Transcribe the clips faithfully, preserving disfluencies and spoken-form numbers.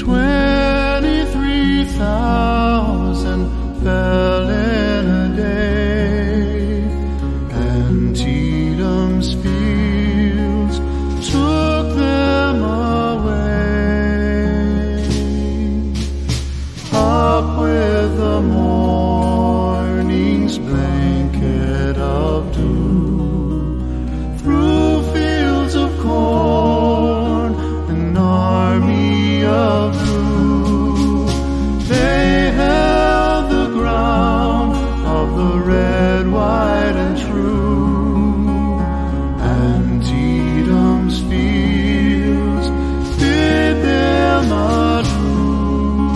Twenty-three thousand fell in a day. Antietam's fields took them away. Up with the morning's blanket of dew, through fields of corn, an army of blue. They held the ground of the red, white, and true. Antietam's fields bid them adieu.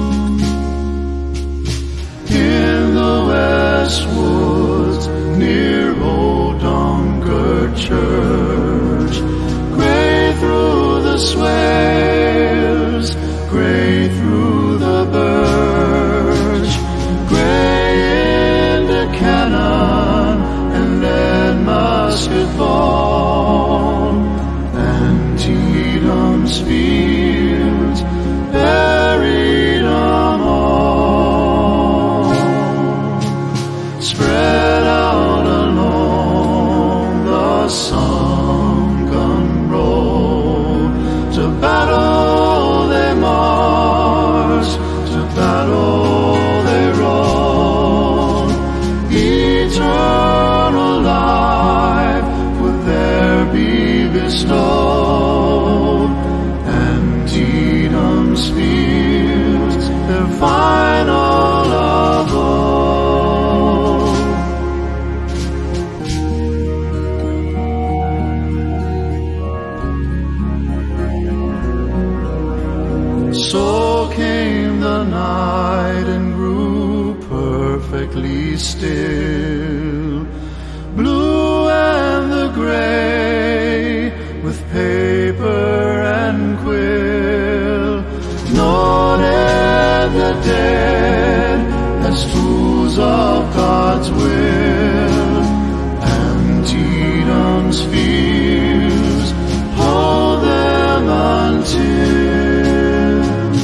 In the west woods near old Dunkard Church, gray through the swares, gray through the birch, gray into cannon and lead musket ball. Antietam's fields buried 'em all, spread out along the sunken road. To battle they march, to battle they rode. Eternal life would there be bestowed. Antietam's fields, their final abode. So came the night and grew perfectly still, blue and the gray, with paper and quill, noted the dead as tools of God's will. Antietam's fields hold them until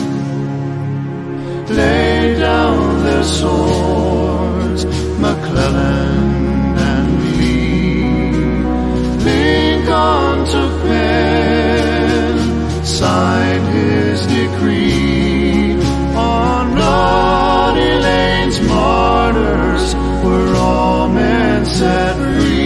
lay down their swords, McClellan and Lee. Lincoln took pen, signed his decree. On Bloody Lane's martyrs were all men set free.